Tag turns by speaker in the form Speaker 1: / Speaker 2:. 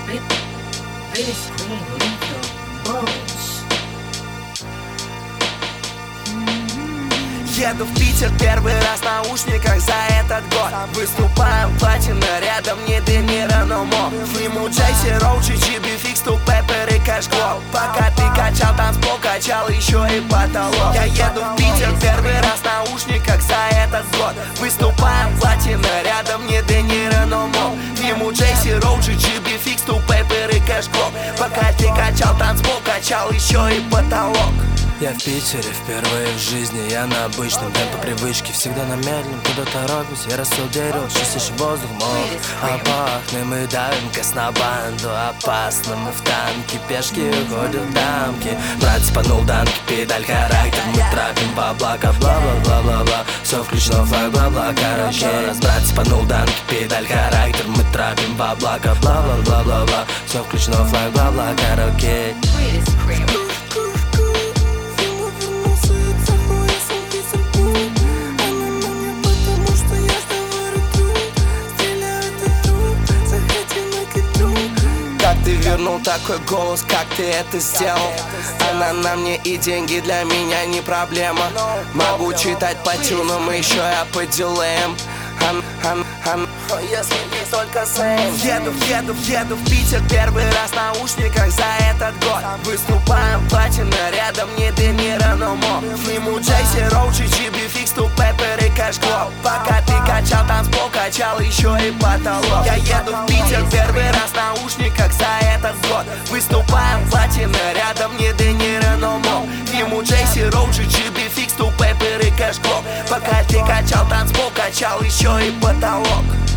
Speaker 1: Pretty screen, lethal, bones.
Speaker 2: Еду в Питер первый раз в наушниках за этот год. Выступаем платина, рядом не Де Ниро, но Мо. К нему Джейси, Роучи, Чиби, Фикс, Ту Пеппер и Кэш Клоп. Пока ты качал танцпол, качал еще и потолок. Я еду в Питер первый раз в наушниках за этот год. Выступаем платина, рядом не Де Ниро, но Мо. К нему Джейси, Роучи, Чиби, Фикс, Ту Пеппер и Кэш Клоп. Пока ты качал танцпол, качал еще и потолок.
Speaker 3: Я в Питере впервые в жизни, я на обычном темпе привычки. Всегда на медленном, куда торопюсь, я рассол дерево, чистейший воздух мой. А пахнем и давим кэс на банду, опасно мы в танке, пешки уходят в дамки. Брат спанул данки, педаль характер, мы трапим по облака, бла-бла-бла-бла-бла. Все включено, флаг, бла-бла, короче. Раз брат спанул данки, педаль характер, мы трапим по облака, бла-бла-бла-бла-бла. Все включено, флаг, бла-бла, короче.
Speaker 2: Ты вернул такой голос, как ты это сделал. Она на мне и деньги для меня не проблема. Могу читать по тюнам, еще я по дилеям. Если не только сэм. Еду в Питер первый раз в наушниках за этот год. Выступаем платина, рядом не Де Ниро, но Мо. К нему Джейси, Роучи, Чиби, Фикс, Ту Пеппер и Кэш Клоп. Пока ты качал танцпол, качал еще и потолок. Я еду в Питер первый раз в наушниках за этот год. Выступаем платина, рядом не Де Ниро, но Мо. К нему Джейси, Роучи, Чиби, Фикс, Ту Пеппер и Кэш Клоп. Пока ты качал танцпол, качал еще и потолок.